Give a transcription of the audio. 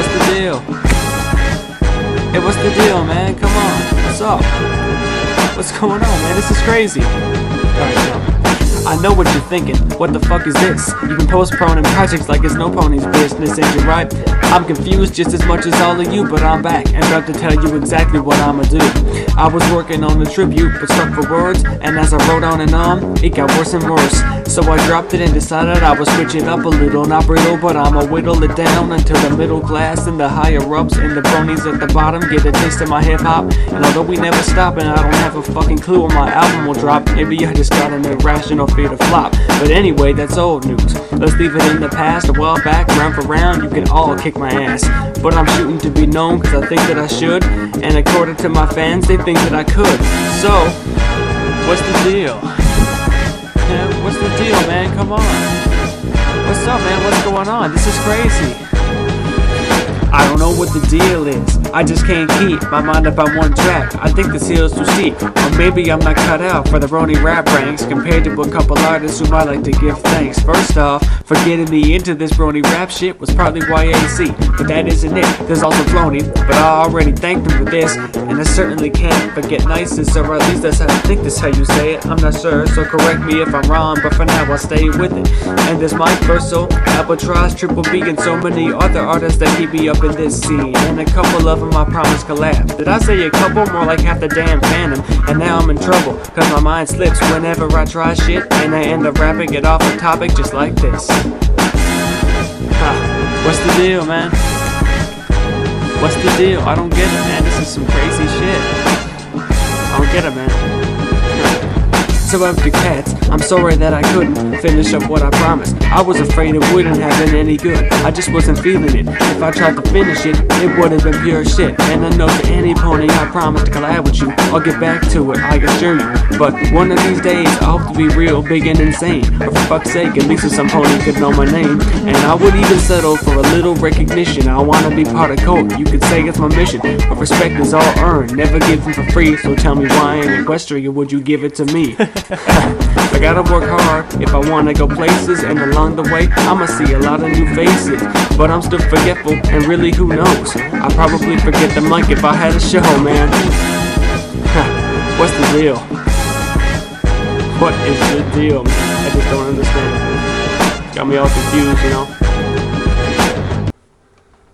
what's the deal? Hey, what's the deal, man? Come on, what's up? What's going on, man? This is crazy. Alright, now, I know what you're thinking. What the fuck is this? You've been postponing projects like it's no pony's business, ain't you right? I'm confused just as much as all of you, but I'm back and about to tell you exactly what I'ma do. I was working on the tribute, but stuck for words, and as I wrote on and on, it got worse and worse. So I dropped it and decided I would switch it up a little. Not brittle, but I'ma whittle it down until the middle class and the higher ups and the bronies at the bottom get a taste of my hip hop. And although we never stop and I don't have a fucking clue when my album will drop, maybe I just got an irrational fear to flop. But anyway, that's old news. Let's leave it in the past. A while back, round for round, you can all kick my ass. But I'm shooting to be known cause I think that I should, and according to my fans, they think that I could. So, what's the deal? Yeah, what's the deal, man? Come on. What's up, man? What's going on? This is crazy. I don't know what the deal is. I just can't keep my mind up on one track. I think this hill's too steep, or maybe I'm not cut out for the brony rap ranks compared to a couple artists who might like to give thanks. First off, for getting me into this brony rap shit was probably YAC, but that isn't it. There's also Brony, but I already thanked him for this, and I certainly can't forget Niceness, or at least that's how I think that's how you say it. I'm not sure, so correct me if I'm wrong, but for now I'll stay with it. And there's Mike Verso, Albatross, Triple B, and so many other artists that keep me up in this scene, and a couple of them I promise collab. Did I say a couple? More like half the damn fandom. And now I'm in trouble, cause my mind slips whenever I try shit, and I end up rapping it off a topic just like this. What's the deal, man? What's the deal? I don't get it, man. This is some crazy shit. I don't get it, man. So after Cats, I'm sorry that I couldn't finish up what I promised. I was afraid it wouldn't have been any good. I just wasn't feeling it. If I tried to finish it, it would have been pure shit. And I know to any pony I promised to collab with you, I'll get back to it, I assure you. But one of these days, I hope to be real, big and insane. But for fuck's sake, at least some pony could know my name. And I would even settle for a little recognition. I wanna be part of code, you could say it's my mission. But respect is all earned, never given for free. So tell me why in Equestria would you give it to me? I gotta work hard if I wanna go places, and along the way I'ma see a lot of new faces. But I'm still forgetful, and really who knows, I'd probably forget the mic if I had a show, man. What's the deal? What is the deal, man? I just don't understand. Got me all confused, you know.